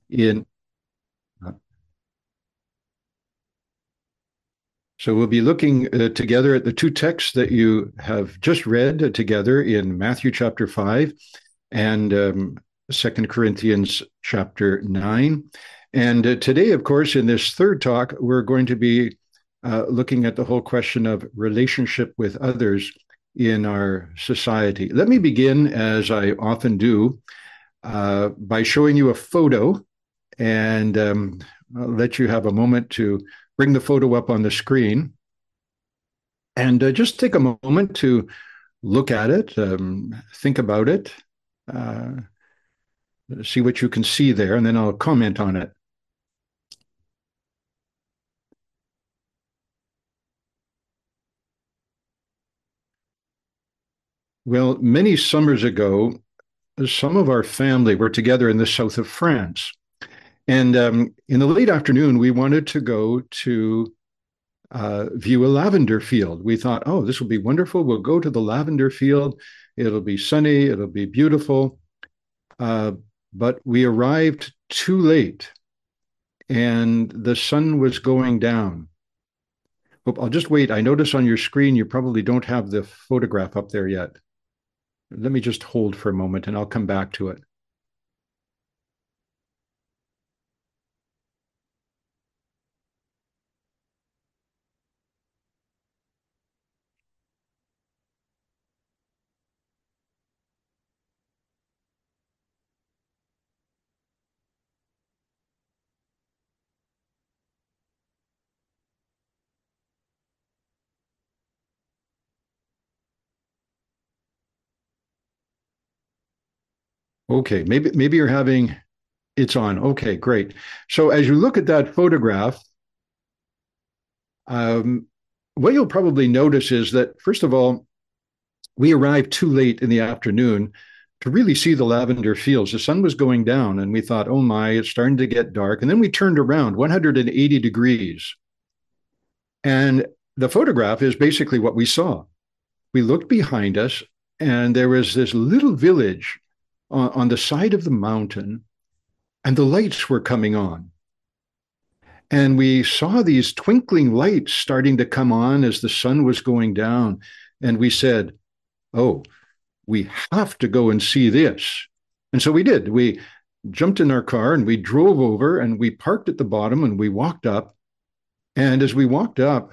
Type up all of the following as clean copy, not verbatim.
in uh, so we'll be looking together at the two texts that you have just read together in Matthew chapter 5 and 2 Corinthians chapter 9. And today, of course, in this third talk, we're going to be looking at the whole question of relationship with others in our society. Let me begin, as I often do, by showing you a photo, and I'll let you have a moment to bring the photo up on the screen. And just take a moment to look at it, think about it, uh, see what you can see there, and then I'll comment on it. Well, many summers ago, some of our family were together in the south of France. And in the late afternoon, we wanted to go to view a lavender field. We thought, oh, this will be wonderful. We'll go to the lavender field. It'll be sunny. It'll be beautiful. Uh, but we arrived too late and the sun was going down. Oh, I'll just wait. I notice on your screen you probably don't have the photograph up there yet. Let me just hold for a moment and I'll come back to it. Okay, maybe you're having it's on. Okay, great. So as you look at that photograph, um, what you'll probably notice is that first of all, we arrived too late in the afternoon to really see the lavender fields. The sun was going down, and we thought, oh my, it's starting to get dark. And then we turned around 180 degrees. And the photograph is basically what we saw. We looked behind us, and there was this little village on the side of the mountain, and the lights were coming on. And we saw these twinkling lights starting to come on as the sun was going down. And we said, oh, we have to go and see this. And so we did. We jumped in our car and we drove over and we parked at the bottom and we walked up. And as we walked up,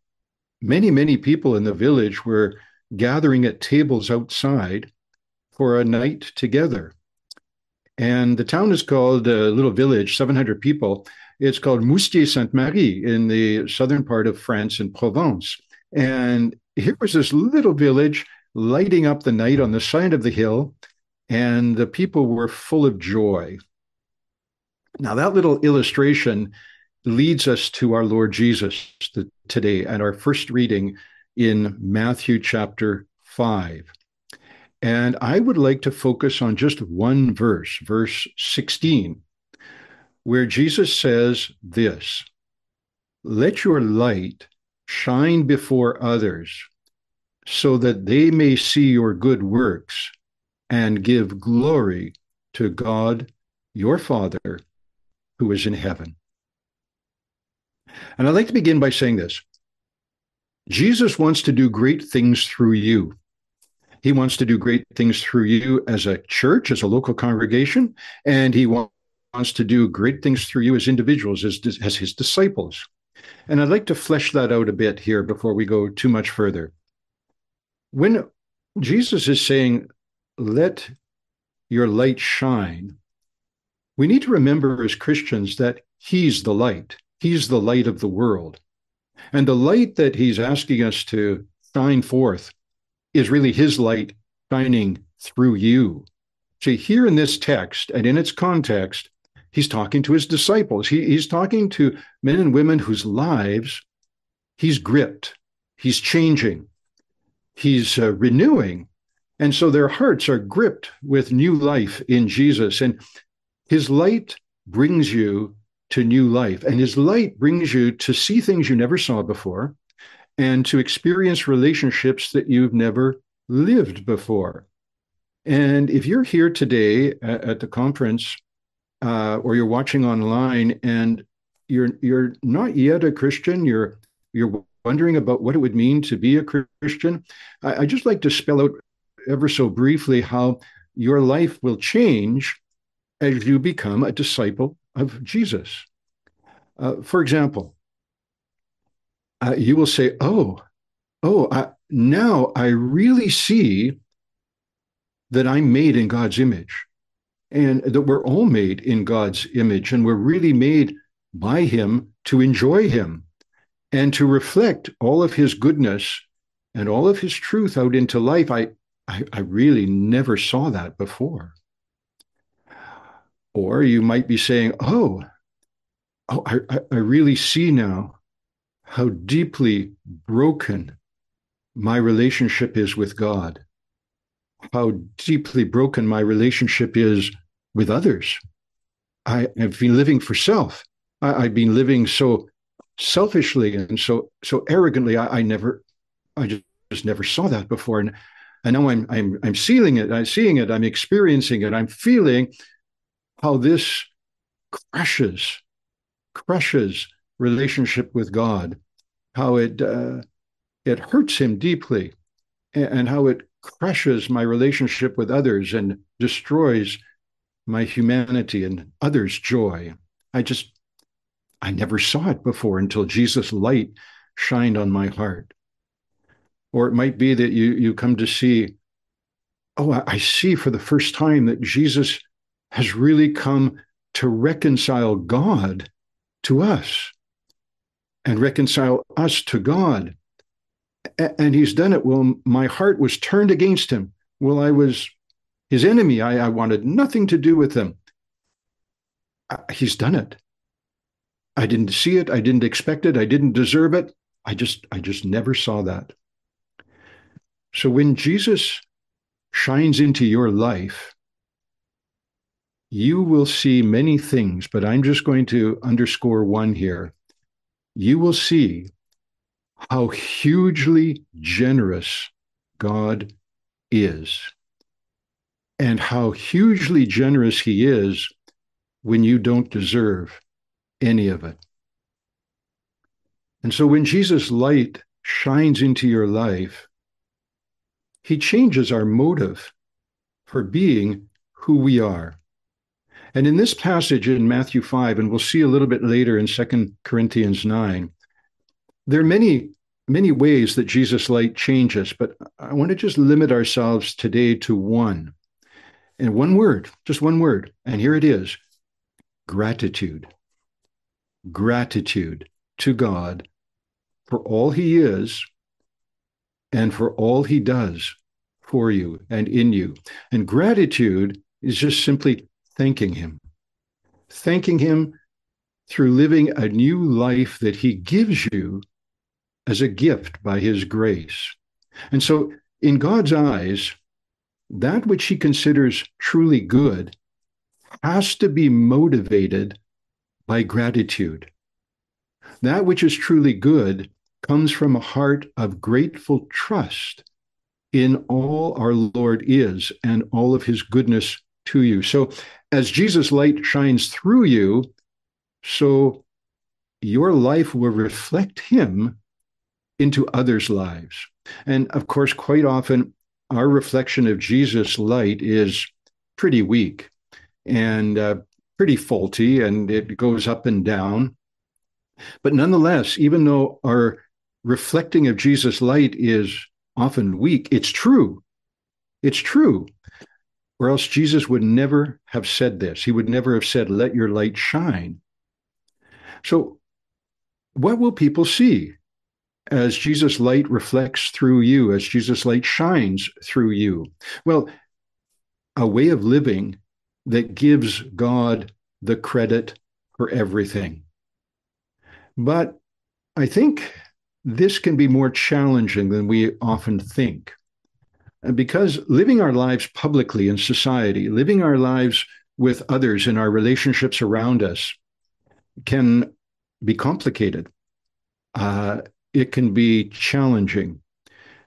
many people in the village were gathering at tables outside for a night together. And the town is called a little village, 700 people. It's called Moustier Sainte Marie in the southern part of France in Provence. And here was this little village lighting up the night on the side of the hill, and the people were full of joy. Now, that little illustration leads us to our Lord Jesus today and our first reading in Matthew chapter 5. And I would like to focus on just one verse, verse 16, where Jesus says this: let your light shine before others so that they may see your good works and give glory to God, your Father, who is in heaven. And I'd like to begin by saying this: Jesus wants to do great things through you. He wants to do great things through you as a church, as a local congregation, and he wants to do great things through you as individuals, as his disciples. And I'd like to flesh that out a bit here before we go too much further. When Jesus is saying, let your light shine, we need to remember as Christians that he's the light. He's the light of the world. And the light that he's asking us to shine forth is really his light shining through you. See, here in this text and in its context, he's talking to his disciples. He's talking to men and women whose lives he's gripped, he's changing, he's renewing. And so their hearts are gripped with new life in Jesus. And his light brings you to new life. And his light brings you to see things you never saw before and to experience relationships that you've never lived before. And if you're here today at the conference or you're watching online and you're not yet a Christian, you're wondering about what it would mean to be a Christian, I just like to spell out ever so briefly how your life will change as you become a disciple of Jesus. For example, you will say, now I really see that I'm made in God's image and that we're all made in God's image and we're really made by Him to enjoy Him and to reflect all of His goodness and all of His truth out into life. I really never saw that before. Or you might be saying, I really see now how deeply broken my relationship is with God, how deeply broken my relationship is with others. I have been living for self. I've been living so selfishly and so arrogantly. I just never saw that before, and now I'm seeing it. I'm seeing it. I'm experiencing it. I'm feeling how this crushes relationship with God, how it hurts Him deeply, and how it crushes my relationship with others and destroys my humanity and others' joy. I never saw it before until Jesus' light shined on my heart. Or it might be that you come to see, I see for the first time that Jesus has really come to reconcile God to us and reconcile us to God. And He's done it. Well, my heart was turned against Him. Well, I was His enemy. I wanted nothing to do with Him. He's done it. I didn't see it. I didn't expect it. I didn't deserve it. I just never saw that. So when Jesus shines into your life, you will see many things, but I'm just going to underscore one here. You will see how hugely generous God is, and how hugely generous He is when you don't deserve any of it. And so when Jesus' light shines into your life, He changes our motive for being who we are. And in this passage in Matthew 5, and we'll see a little bit later in 2 Corinthians 9, there are many ways that Jesus' light changes, but I want to just limit ourselves today to one. And one word, just one word. And here it is: gratitude. Gratitude to God for all He is and for all He does for you and in you. And gratitude is just simply thanking Him through living a new life that He gives you as a gift by His grace. And so, in God's eyes, that which He considers truly good has to be motivated by gratitude. That which is truly good comes from a heart of grateful trust in all our Lord is and all of His goodness to you. So, as Jesus' light shines through you, so your life will reflect Him into others' lives. And of course, quite often, our reflection of Jesus' light is pretty weak and pretty faulty, and it goes up and down. But nonetheless, even though our reflecting of Jesus' light is often weak, it's true. It's true. Or else Jesus would never have said this. He would never have said, "Let your light shine." So, what will people see as Jesus' light reflects through you, as Jesus' light shines through you? Well, a way of living that gives God the credit for everything. But I think this can be more challenging than we often think. Because living our lives publicly in society, living our lives with others in our relationships around us can be complicated. It can be challenging.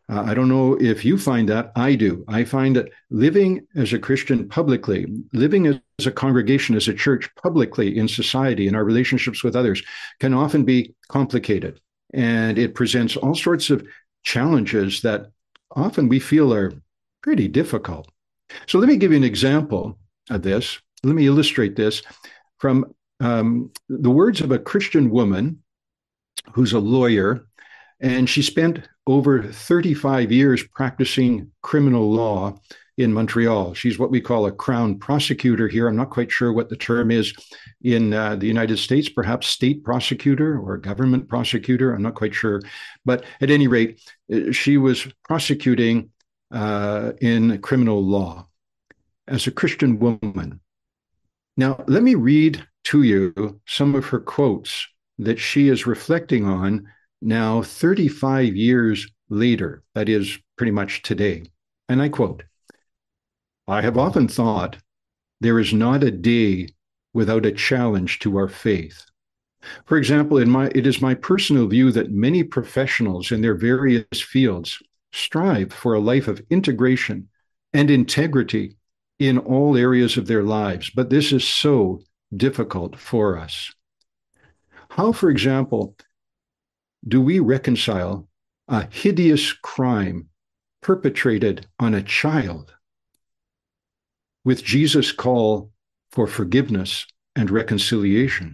I don't know if you find that. I do. I find that living as a Christian publicly, living as a congregation, as a church publicly in society, in our relationships with others, can often be complicated. And it presents all sorts of challenges that often we feel are pretty difficult. So let me give you an example of this. Let me illustrate this from the words of a Christian woman who's a lawyer, and she spent over 35 years practicing criminal law in Montreal. She's what we call a crown prosecutor here. I'm not quite sure what the term is in the United States, perhaps state prosecutor or government prosecutor. I'm not quite sure. But at any rate, she was prosecuting in criminal law as a Christian woman. Now, let me read to you some of her quotes that she is reflecting on now 35 years later, that is pretty much today. And I quote, "I have often thought there is not a day without a challenge to our faith. For example, it is my personal view that many professionals in their various fields strive for a life of integration and integrity in all areas of their lives, but this is so difficult for us. How, for example, do we reconcile a hideous crime perpetrated on a child with Jesus' call for forgiveness and reconciliation?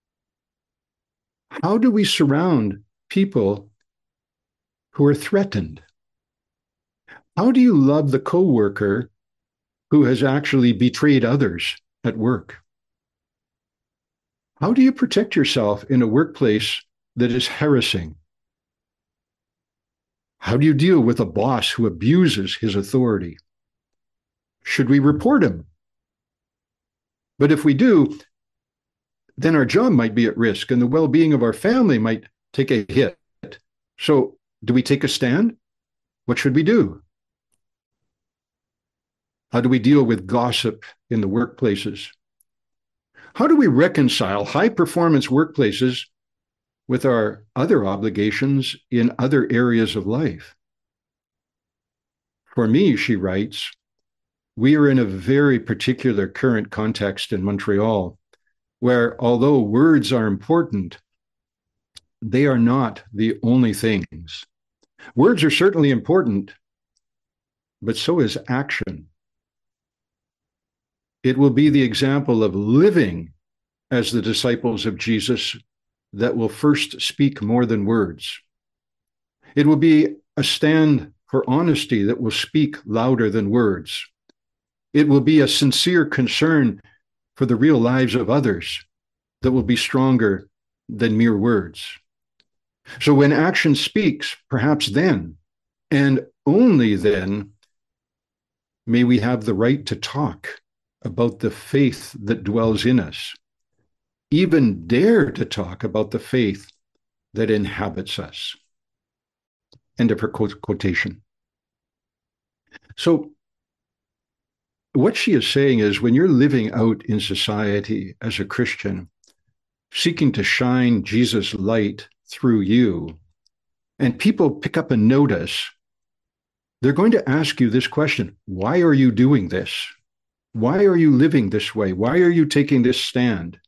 How do we surround people who are threatened? How do you love the coworker who has actually betrayed others at work? How do you protect yourself in a workplace that is harassing? How do you deal with a boss who abuses his authority? Should we report him? But if we do, then our job might be at risk and the well-being of our family might take a hit. So do we take a stand? What should we do? How do we deal with gossip in the workplaces? How do we reconcile high-performance workplaces with our other obligations in other areas of life? For me," she writes, "we are in a very particular current context in Montreal, where although words are important, they are not the only things. Words are certainly important, but so is action. It will be the example of living as the disciples of Jesus that will first speak more than words. It will be a stand for honesty that will speak louder than words. It will be a sincere concern for the real lives of others that will be stronger than mere words. So when action speaks, perhaps then, and only then, may we have the right to talk about the faith that dwells in us, even dare to talk about the faith that inhabits us." End of her quotation. So what she is saying is, when you're living out in society as a Christian, seeking to shine Jesus' light through you, and people pick up a notice, they're going to ask you this question: why are you doing this? Why are you living this way? Why are you taking this stand?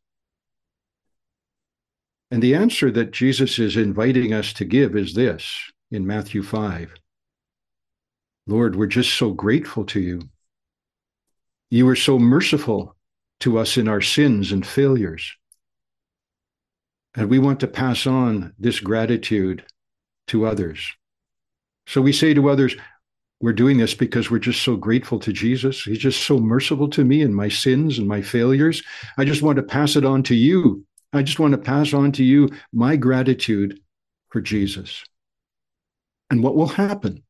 And the answer that Jesus is inviting us to give is this in Matthew 5. "Lord, we're just so grateful to you. You were so merciful to us in our sins and failures. And we want to pass on this gratitude to others. So we say to others, we're doing this because we're just so grateful to Jesus. He's just so merciful to me and my sins and my failures. I just want to pass it on to you. I just want to pass on to you my gratitude for Jesus." And what will happen?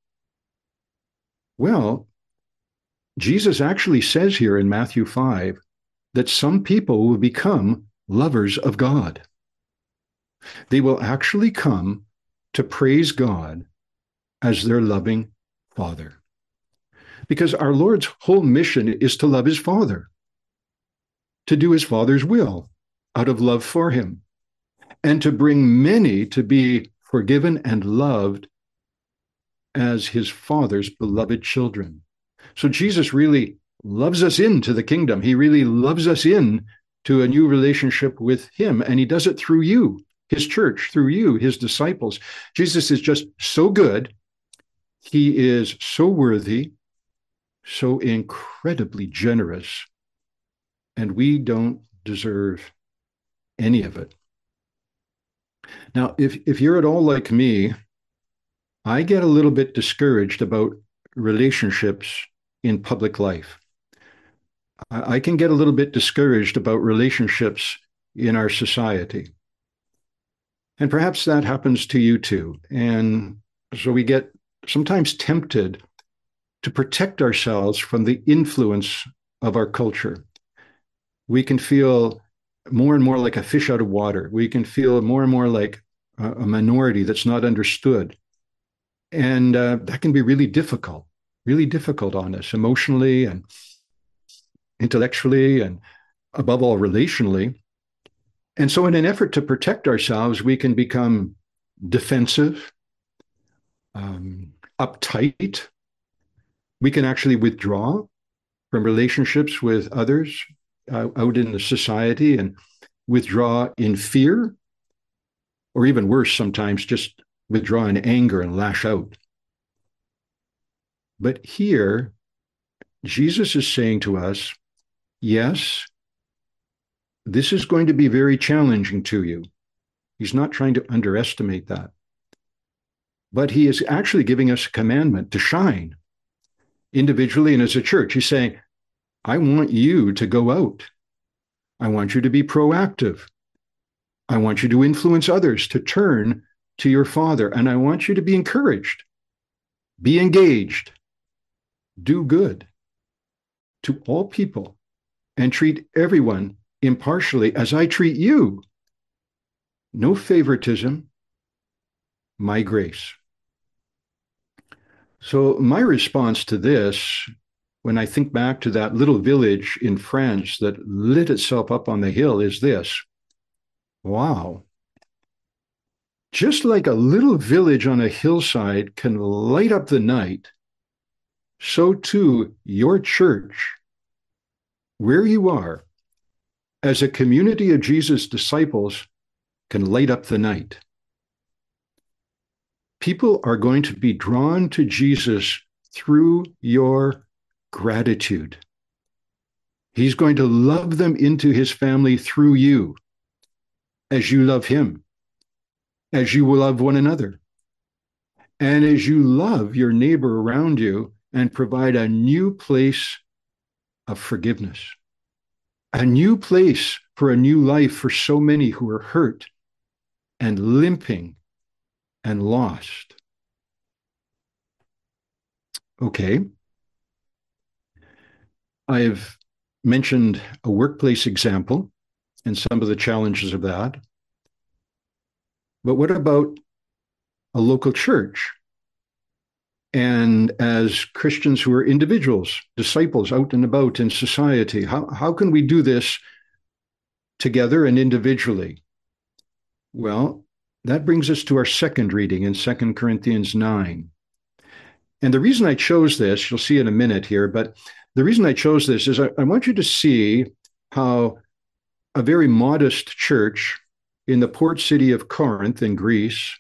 Well, Jesus actually says here in Matthew 5 that some people will become lovers of God. They will actually come to praise God as their loving Father. Because our Lord's whole mission is to love his Father, to do his Father's will out of love for him, and to bring many to be forgiven and loved as his Father's beloved children. So Jesus really loves us into the kingdom. He really loves us in to a new relationship with him, and he does it through you, his church, through you, his disciples. Jesus is just so good. He is so worthy, so incredibly generous, and we don't deserve any of it. Now, if you're at all like me, I get a little bit discouraged about relationships in public life. I can get a little bit discouraged about relationships in our society. And perhaps that happens to you too. And so we get sometimes tempted to protect ourselves from the influence of our culture. We can feel more and more like a fish out of water. We can feel more and more like a minority that's not understood. And that can be really difficult on us emotionally and intellectually and above all, relationally. And so, in an effort to protect ourselves, we can become defensive, uptight. We can actually withdraw from relationships with others out in the society and withdraw in fear, or even worse, sometimes just withdraw in anger and lash out. But here, Jesus is saying to us, yes, this is going to be very challenging to you. He's not trying to underestimate that. But he is actually giving us a commandment to shine individually and as a church. He's saying, I want you to go out. I want you to be proactive. I want you to influence others to turn to your Father. And I want you to be encouraged, be engaged, do good to all people, and treat everyone impartially as I treat you. No favoritism, my grace. So, my response to this, when I think back to that little village in France that lit itself up on the hill, is this: wow. Just like a little village on a hillside can light up the night, so too your church, where you are, as a community of Jesus' disciples, can light up the night. People are going to be drawn to Jesus through your gratitude. He's going to love them into his family through you, as you love him, as you will love one another, and as you love your neighbor around you and provide a new place of forgiveness, a new place for a new life for so many who are hurt and limping and lost. Okay. I've mentioned a workplace example and some of the challenges of that. But what about a local church? And as Christians who are individuals, disciples out and about in society, how can we do this together and individually? Well, that brings us to our second reading in 2 Corinthians 9. And the reason I chose this, you'll see in a minute here, but the reason I chose this is I want you to see how a very modest church in the port city of Corinth in Greece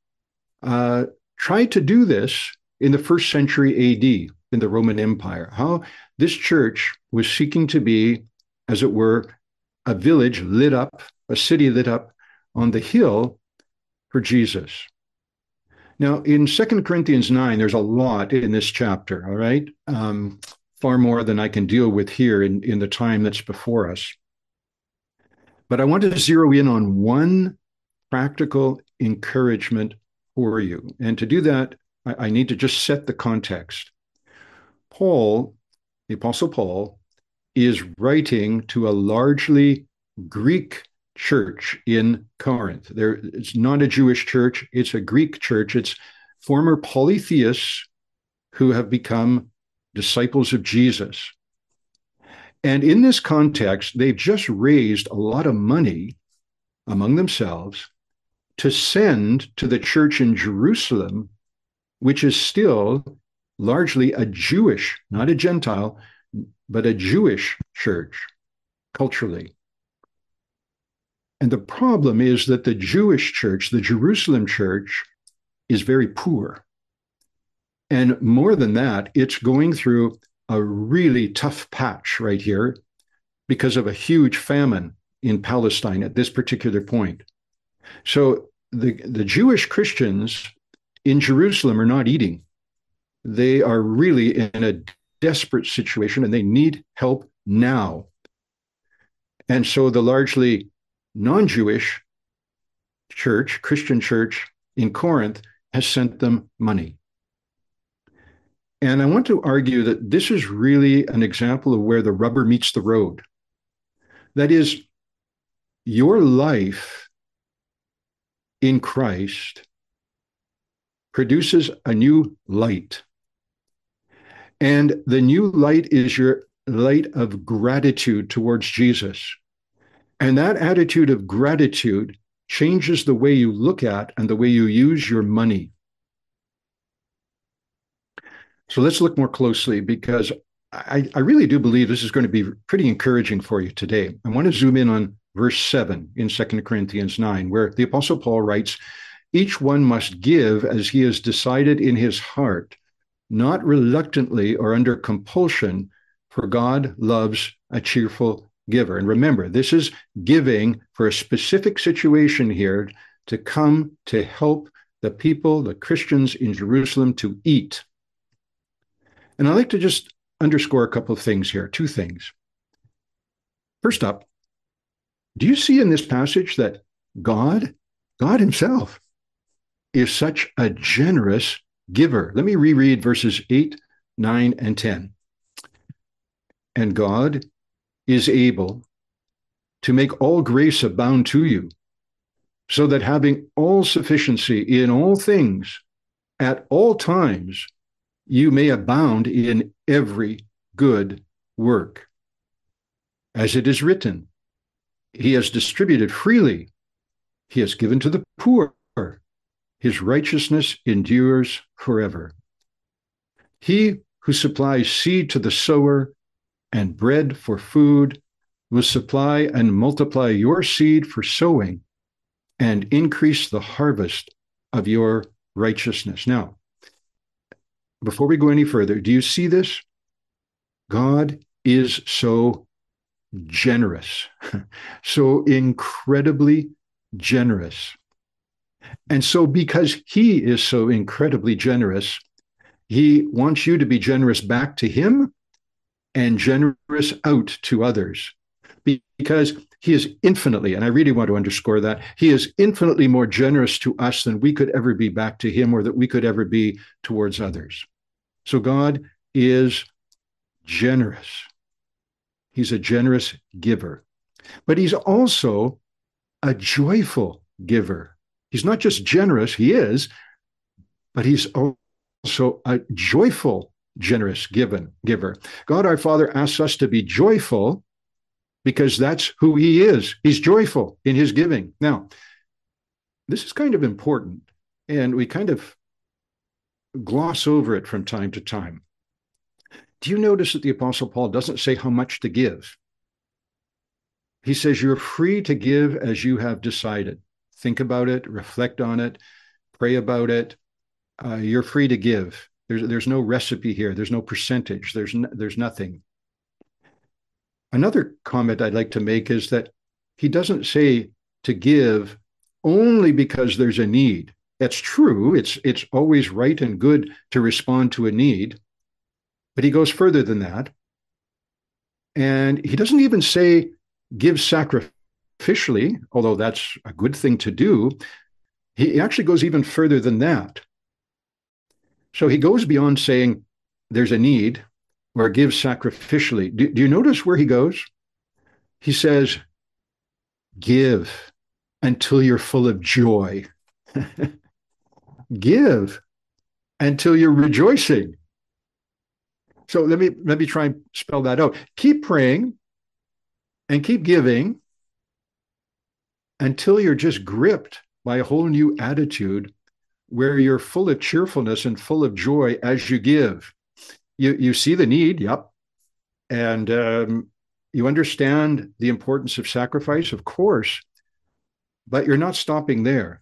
tried to do this in the first century AD in the Roman Empire. How this church was seeking to be, as it were, a village lit up, a city lit up on the hill for Jesus. Now, in 2 Corinthians 9, there's a lot in this chapter, all right? Far more than I can deal with here in the time that's before us. But I want to zero in on one practical encouragement for you. And to do that, I need to just set the context. Paul, the Apostle Paul, is writing to a largely Greek church in Corinth. It's not a Jewish church, it's a Greek church. It's former polytheists who have become disciples of Jesus. And in this context, they've just raised a lot of money among themselves to send to the church in Jerusalem which is still largely a Jewish, not a Gentile, but a Jewish church culturally. And the problem is that the Jewish church, the Jerusalem church, is very poor. And more than that, it's going through a really tough patch right here because of a huge famine in Palestine at this particular point. So the Jewish Christians in Jerusalem are not eating. They are really in a desperate situation and they need help now. And so the largely non-Jewish church, Christian church in Corinth, has sent them money. And I want to argue that this is really an example of where the rubber meets the road. That is, your life in Christ produces a new light. And the new light is your light of gratitude towards Jesus. And that attitude of gratitude changes the way you look at and the way you use your money. So let's look more closely because I really do believe this is going to be pretty encouraging for you today. I want to zoom in on verse 7 in 2 Corinthians 9, where the Apostle Paul writes, "Each one must give as he has decided in his heart, not reluctantly or under compulsion, for God loves a cheerful giver." And remember, this is giving for a specific situation here to come to help the people, the Christians in Jerusalem, to eat. And I'd like to just underscore a couple of things here, two things. First up, do you see in this passage that God himself is such a generous giver? Let me reread verses 8, 9, and 10. "And God is able to make all grace abound to you, so that having all sufficiency in all things at all times, you may abound in every good work. As it is written, he has distributed freely, he has given to the poor, his righteousness endures forever. He who supplies seed to the sower and bread for food will supply and multiply your seed for sowing and increase the harvest of your righteousness." Now, before we go any further, do you see this? God is so generous, so incredibly generous. And so because he is so incredibly generous, he wants you to be generous back to him and generous out to others. Because he is infinitely, and I really want to underscore that, he is infinitely more generous to us than we could ever be back to him or that we could ever be towards others. So God is generous. He's a generous giver. But he's also a joyful giver. He's not just generous, he is, but he's also a joyful, generous giver. God our Father asks us to be joyful because that's who he is. He's joyful in his giving. Now, this is kind of important, and we kind of gloss over it from time to time. Do you notice that the Apostle Paul doesn't say how much to give? He says you're free to give as you have decided. Think about it, reflect on it, pray about it. You're free to give. There's no recipe here. There's no percentage. There's nothing. Another comment I'd like to make is that he doesn't say to give only because there's a need. That's true. It's always right and good to respond to a need. But he goes further than that. And he doesn't even say give sacrificially, although that's a good thing to do. He actually goes even further than that. So he goes beyond saying there's a need or give sacrificially. Do you notice where he goes? He says, give until you're full of joy. Give until you're rejoicing. So let me try and spell that out. Keep praying and keep giving until you're just gripped by a whole new attitude where you're full of cheerfulness and full of joy as you give. You see the need, yep, and you understand the importance of sacrifice, of course, but you're not stopping there.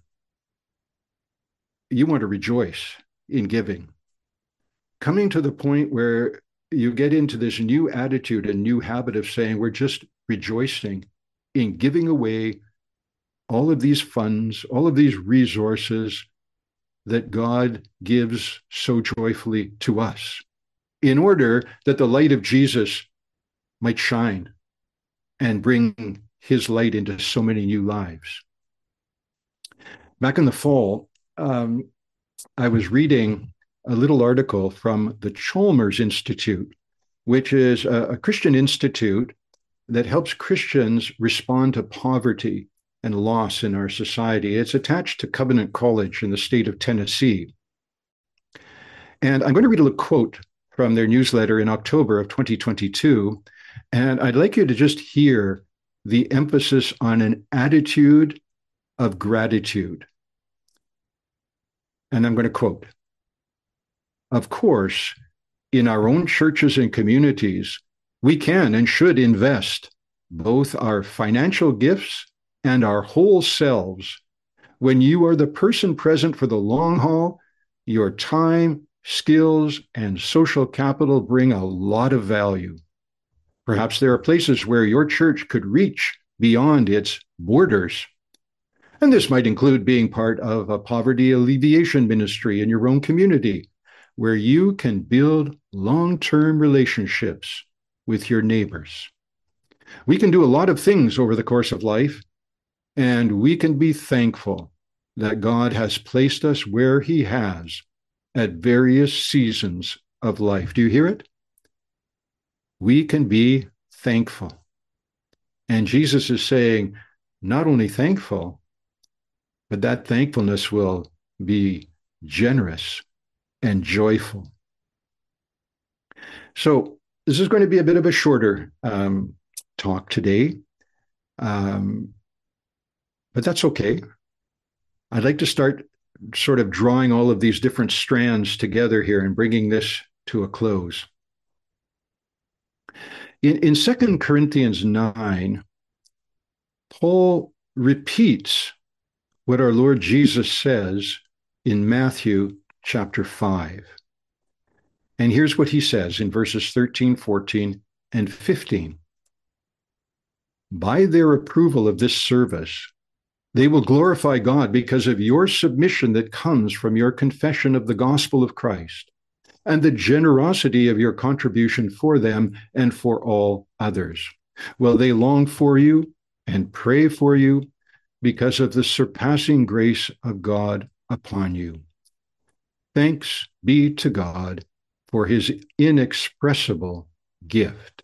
You want to rejoice in giving, coming to the point where you get into this new attitude and new habit of saying, we're just rejoicing in giving away all of these funds, all of these resources that God gives so joyfully to us, in order that the light of Jesus might shine and bring his light into so many new lives. Back in the fall, I was reading a little article from the Chalmers Institute, which is a Christian institute that helps Christians respond to poverty and loss in our society. It's attached to Covenant College in the state of Tennessee. And I'm going to read a quote from their newsletter in October of 2022. And I'd like you to just hear the emphasis on an attitude of gratitude. And I'm going to quote, "Of course, in our own churches and communities, we can and should invest both our financial gifts and our whole selves. When you are the person present for the long haul, your time, skills, and social capital bring a lot of value. Perhaps there are places where your church could reach beyond its borders. And this might include being part of a poverty alleviation ministry in your own community, where you can build long-term relationships with your neighbors. We can do a lot of things over the course of life, and we can be thankful that God has placed us where he has at various seasons of life." Do you hear it? We can be thankful. And Jesus is saying, not only thankful, but that thankfulness will be generous and joyful. So this is going to be a bit of a shorter talk today, but that's okay. I'd like to start sort of drawing all of these different strands together here and bringing this to a close. In 2 Corinthians 9, Paul repeats what our Lord Jesus says in Matthew chapter 5. And here's what he says in verses 13, 14, and 15. "By their approval of this service, they will glorify God because of your submission that comes from your confession of the gospel of Christ and the generosity of your contribution for them and for all others. Well, they long for you and pray for you because of the surpassing grace of God upon you. Thanks be to God for his inexpressible gift."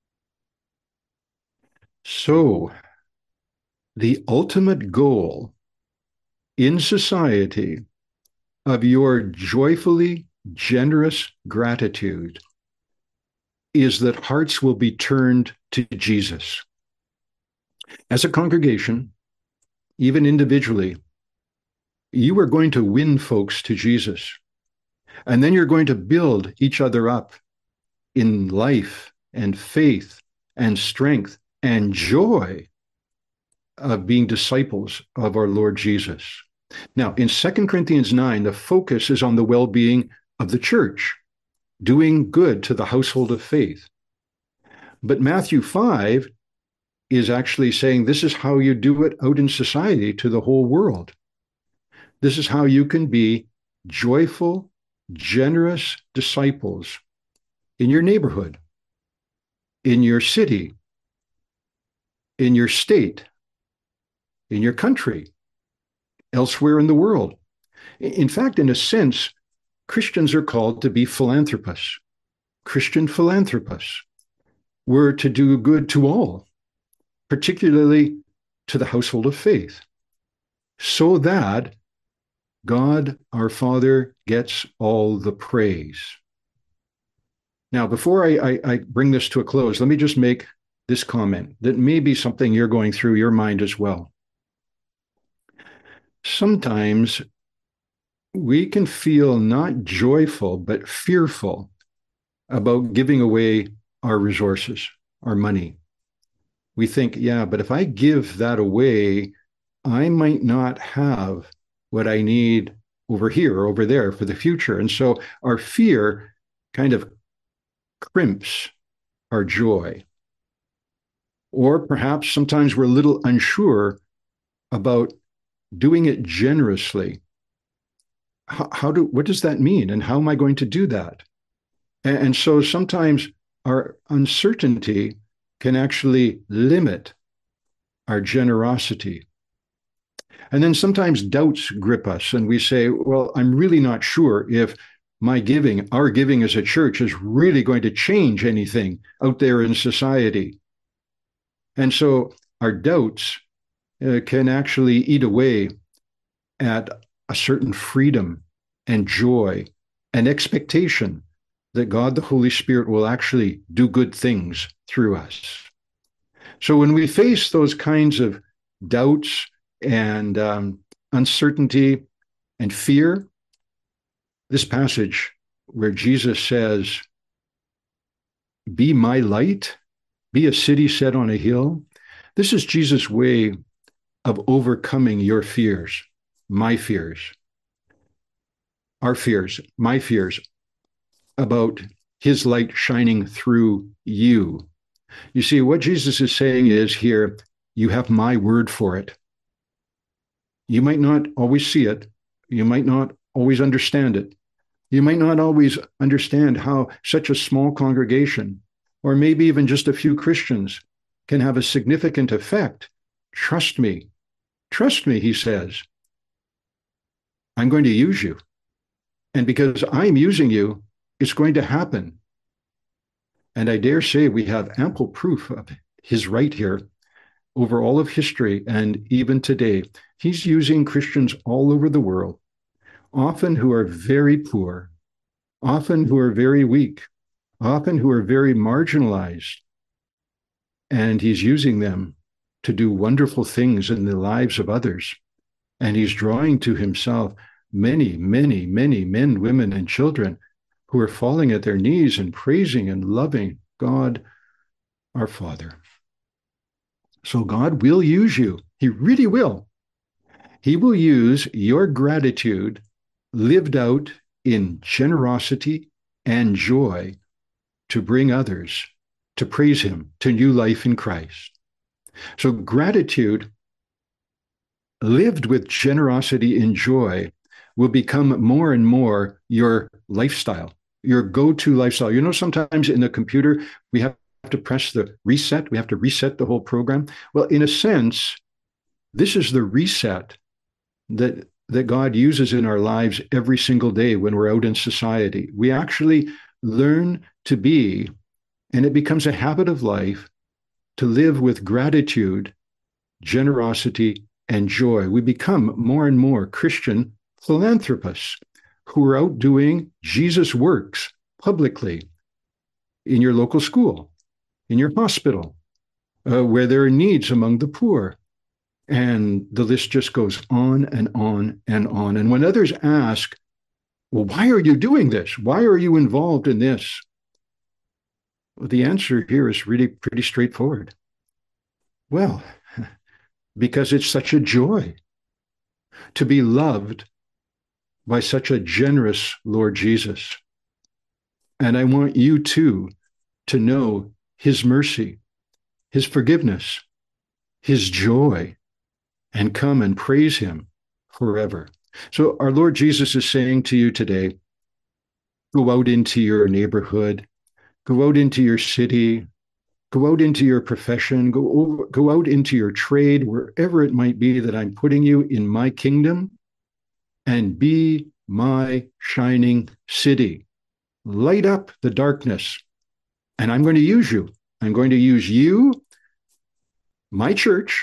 So, the ultimate goal in society of your joyfully generous gratitude is that hearts will be turned to Jesus. As a congregation, even individually, you are going to win folks to Jesus. And then you're going to build each other up in life and faith and strength and joy of being disciples of our Lord Jesus. Now, in 2 Corinthians 9, the focus is on the well-being of the church, doing good to the household of faith. But Matthew 5 is actually saying this is how you do it out in society to the whole world. This is how you can be joyful, generous disciples in your neighborhood, in your city, in your state, in your country, elsewhere in the world. In fact, in a sense, Christians are called to be philanthropists, Christian philanthropists. We're to do good to all, particularly to the household of faith, so that God, our Father, gets all the praise. Now, before I bring this to a close, let me just make this comment that may be something you're going through your mind as well. Sometimes we can feel not joyful, but fearful about giving away our resources, our money. We think, yeah, but if I give that away, I might not have what I need over here or over there for the future. And so our fear kind of crimps our joy. Or perhaps sometimes we're a little unsure about doing it generously. What does that mean? And how am I going to do that? And so sometimes our uncertainty can actually limit our generosity. And then sometimes doubts grip us, and we say, well, I'm really not sure if my giving, our giving as a church, is really going to change anything out there in society. And so our doubts can actually eat away at a certain freedom and joy and expectation that God, the Holy Spirit, will actually do good things through us. So when we face those kinds of doubts and uncertainty and fear, this passage where Jesus says, be my light, be a city set on a hill, this is Jesus' way of overcoming your fears, my fears, our fears, my fears about his light shining through you. You see, what Jesus is saying is here, you have my word for it. You might not always see it. You might not always understand it. You might not always understand how such a small congregation, or maybe even just a few Christians, can have a significant effect. Trust me. Trust me, he says. I'm going to use you. And because I'm using you, it's going to happen. And I dare say we have ample proof of his right here over all of history and even today. He's using Christians all over the world, often who are very poor, often who are very weak, often who are very marginalized. And he's using them to do wonderful things in the lives of others. And he's drawing to himself many, many, many men, women, and children who are falling at their knees and praising and loving God, our Father. So God will use you. He really will. He will use your gratitude lived out in generosity and joy to bring others to praise him to new life in Christ. So gratitude lived with generosity and joy will become more and more your lifestyle, your go-to lifestyle. You know, sometimes in the computer, we have to press the reset. We have to reset the whole program. Well, in a sense, this is the reset that God uses in our lives every single day when we're out in society. We actually learn to be, and it becomes a habit of life, to live with gratitude, generosity, and joy. We become more and more Christian philanthropists who are out doing Jesus works publicly in your local school, in your hospital, where there are needs among the poor. And the list just goes on and on and on. And when others ask, well, why are you doing this? Why are you involved in this? Well, the answer here is really pretty straightforward. Well, because it's such a joy to be loved by such a generous Lord Jesus. And I want you too to know his mercy, his forgiveness, his joy, and come and praise him forever. So our Lord Jesus is saying to you today, go out into your neighborhood, go out into your city, go out into your profession, go out into your trade, wherever it might be that I'm putting you in my kingdom, and be my shining city. Light up the darkness. And I'm going to use you. I'm going to use you, my church,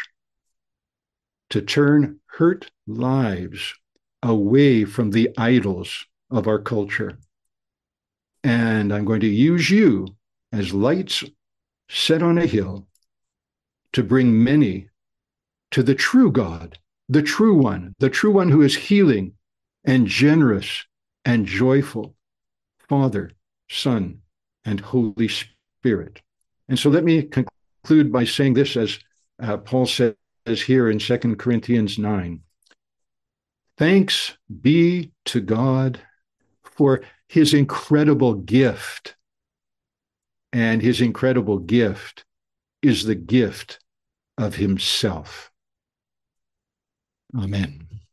to turn hurt lives away from the idols of our culture. And I'm going to use you as lights set on a hill to bring many to the true God, the true one who is healing and generous and joyful Father, Son, and Holy Spirit. And so let me conclude by saying this, as Paul says here in 2 Corinthians 9. Thanks be to God for his incredible gift. And his incredible gift is the gift of himself. Amen.